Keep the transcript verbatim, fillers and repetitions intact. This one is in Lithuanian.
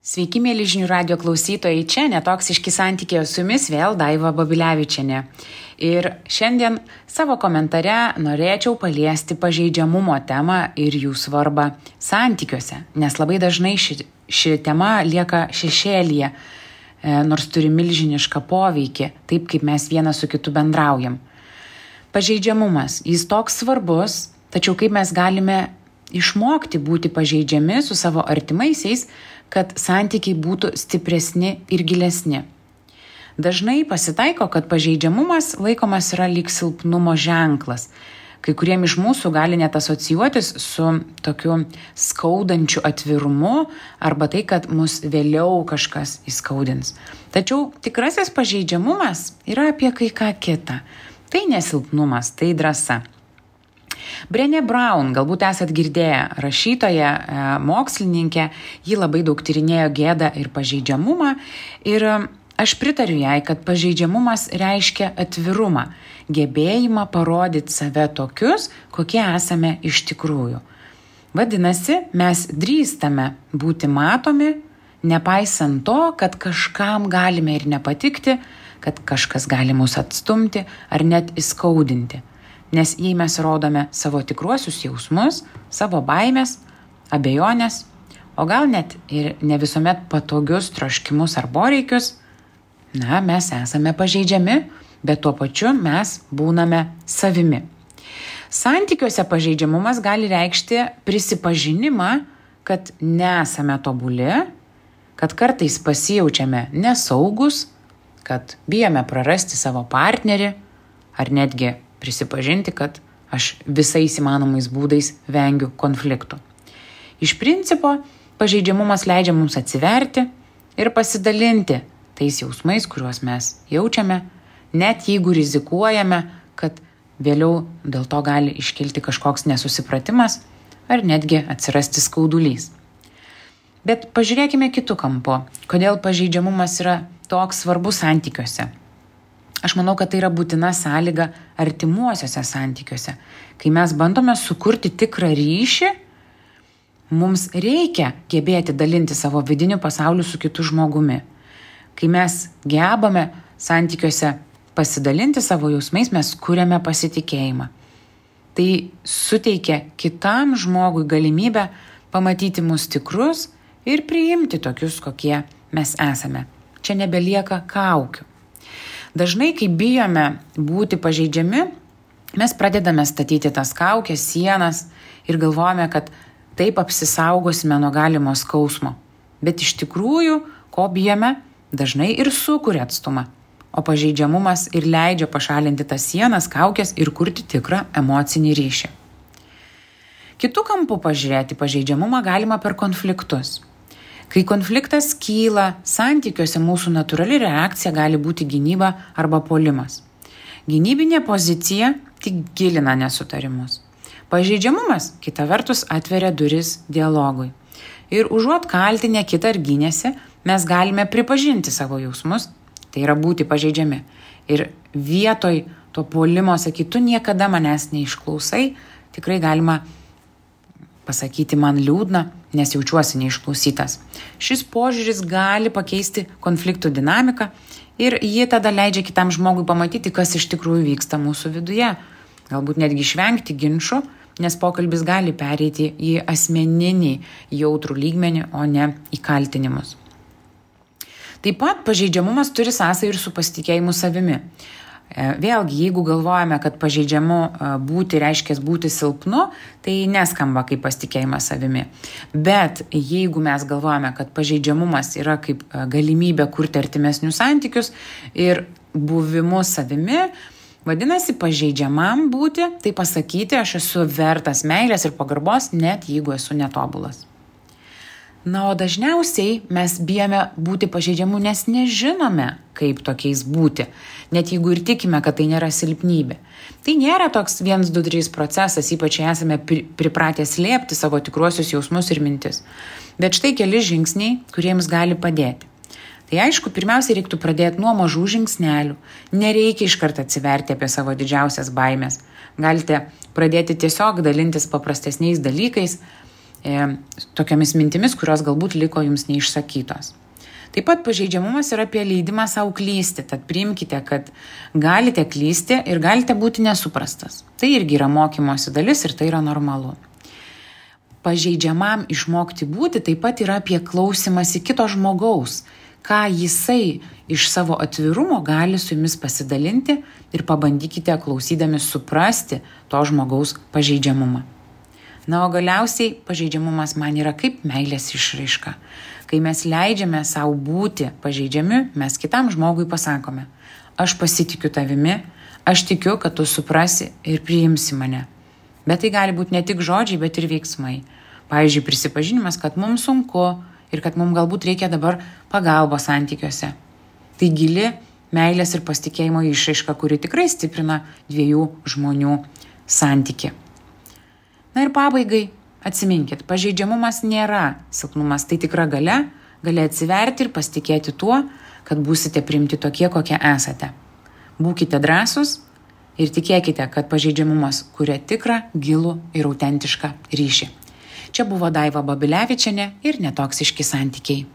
Sveiki, mėly žinių radio klausytojai, čia Netoksiški santykiai, su jumis vėl Daiva Babilevičienė. Ir šiandien savo komentare norėčiau paliesti pažeidžiamumo temą ir jų svarbą santykiuose, nes labai dažnai ši, ši tema lieka šešėlyje, nors turi milžinišką poveikį, taip kaip mes vienas su kitu bendraujam. Pažeidžiamumas, jis toks svarbus, tačiau kaip mes galime išmokti būti pažeidžiami su savo artimaisiais, kad santykiai būtų stipresni ir gilesni. Dažnai pasitaiko, kad pažeidžiamumas laikomas yra lyg silpnumo ženklas. Kai kuriem iš mūsų gali net asocijuotis su tokiu skaudančiu atvirumu arba tai, kad mus vėliau kažkas įskaudins. Tačiau tikrasis pažeidžiamumas yra apie kai ką kitą. Tai nesilpnumas, tai drąsa. Brené Brown, galbūt esat girdėję, rašytoja, mokslininkė, ji labai daug tyrinėjo gėdą ir pažeidžiamumą ir aš pritariu jai, kad pažeidžiamumas reiškia atvirumą, gebėjimą parodyti save tokius, kokie esame iš tikrųjų. Vadinasi, mes drįstame būti matomi, nepaisant to, kad kažkam galime ir nepatikti, kad kažkas gali mus atstumti ar net įskaudinti. Nes jei mes rodome savo tikruosius jausmus, savo baimės, abejonės, o gal net ir ne visuomet patogius troškimus ar poreikius, na, mes esame pažeidžiami, bet tuo pačiu mes būname savimi. Santykiuose pažeidžiamumas gali reikšti prisipažinimą, kad nesame tobuli, kad kartais pasijaučiame nesaugus, kad bijome prarasti savo partnerį ar netgi prisipažinti, kad aš visais įmanomais būdais vengiu konfliktų. Iš principo, pažeidžiamumas leidžia mums atsiverti ir pasidalinti tais jausmais, kuriuos mes jaučiame, net jeigu rizikuojame, kad vėliau dėl to gali iškilti kažkoks nesusipratimas ar netgi atsirasti skaudulys. Bet pažiūrėkime kitu kampu, kodėl pažeidžiamumas yra toks svarbus santykiuose. Aš manau, kad tai yra būtina sąlyga artimuosiuose santykiuose. Kai mes bandome sukurti tikrą ryšį, mums reikia gebėti dalinti savo vidiniu pasauliu su kitu žmogumi. Kai mes gebame santykiuose pasidalinti savo jausmais, mes kuriame pasitikėjimą. Tai suteikia kitam žmogui galimybę pamatyti mus tikrus ir priimti tokius, kokie mes esame. Čia nebelieka kaukių. Dažnai, kai bijome būti pažeidžiami, mes pradedame statyti tas kaukės, sienas ir galvojame, kad taip apsisaugosime nuo galimo skausmo. Bet iš tikrųjų, ko bijome, dažnai ir sukuria atstumą. O pažeidžiamumas ir leidžia pašalinti tas sienas, kaukės ir kurti tikrą emocinį ryšį. Kitu kampu pažiūrėti pažeidžiamumą galima per konfliktus. Kai konfliktas kyla, santykiuose mūsų natūrali reakcija gali būti gynyba arba puolimas. Gynybinė pozicija tik gilina nesutarimus. Pažeidžiamumas, kita vertus, atveria duris dialogui. Ir užuot kaltinę kitą ar gynėsi, mes galime pripažinti savo jausmus, tai yra būti pažeidžiami. Ir vietoj to puolimo sakyti, tu niekada manęs neišklausai, tikrai galima pasakyti, man liūdna, nes jaučiuosi neišklausytas. Šis požiūris gali pakeisti konfliktų dinamiką ir jie tada leidžia kitam žmogui pamatyti, kas iš tikrųjų vyksta mūsų viduje. Galbūt netgi išvengti ginčų, nes pokalbis gali pereiti į asmeninį jautrų lygmenį, o ne į kaltinimus. Taip pat pažeidžiamumas turi sąsajų ir su pasitikėjimu savimi. Vėlgi, jeigu galvojame, kad pažeidžiamu būti reiškia būti silpnu, tai neskamba kaip pasitikėjimas savimi. Bet jeigu mes galvojame, kad pažeidžiamumas yra kaip galimybė kurti artimesnius santykius ir buvimu savimi, vadinasi, pažeidžiamam būti, tai pasakyti, aš esu vertas meilės ir pagarbos, net jeigu esu netobulas. Na, o dažniausiai mes bijome būti pažeidžiamų, nes nežinome, kaip tokiais būti, net jeigu ir tikime, kad tai nėra silpnybė. Tai nėra toks vienas, du, trys procesas, ypač esame pripratę slėpti savo tikruosius jausmus ir mintis. Bet štai keli žingsniai, kuriems gali padėti. Tai aišku, pirmiausiai reiktų pradėti nuo mažų žingsnelių. Nereikia iškart atsiverti apie savo didžiausias baimės. Galite pradėti tiesiog dalintis paprastesniais dalykais, e, tokiamis mintimis, kurios galbūt liko jums neišsakytos. Taip pat pažeidžiamumas yra apie leidimą savo klysti, tad priimkite, kad galite klysti ir galite būti nesuprastas. Tai irgi yra mokymosi dalis ir tai yra normalu. Pažeidžiamam išmokti būti taip pat yra apie klausimąsi kito žmogaus, ką jisai iš savo atvirumo gali su jumis pasidalinti ir pabandykite klausydami suprasti to žmogaus pažeidžiamumą. Na, o galiausiai pažeidžiamumas man yra kaip meilės išraiška. Kai mes leidžiame savo būti pažeidžiami, mes kitam žmogui pasakome: aš pasitikiu tavimi, aš tikiu, kad tu suprasi ir priimsi mane. Bet tai gali būti ne tik žodžiai, bet ir veiksmai. Pavyzdžiui, prisipažinimas, kad mums sunku ir kad mums galbūt reikia dabar pagalbos santykiuose. Tai gili meilės ir pasitikėjimo išraiška, kuri tikrai stiprina dviejų žmonių santykį. Na ir pabaigai, atsiminkit, pažeidžiamumas nėra silpnumas, tai tikra galia, gali atsiverti ir pasitikėti tuo, kad būsite priimti tokie, kokie esate. Būkite drąsūs ir tikėkite, kad pažeidžiamumas kuria tikrą, gilų ir autentišką ryšį. Čia buvo Daiva Babilevičienė ir Netoksiški santykiai.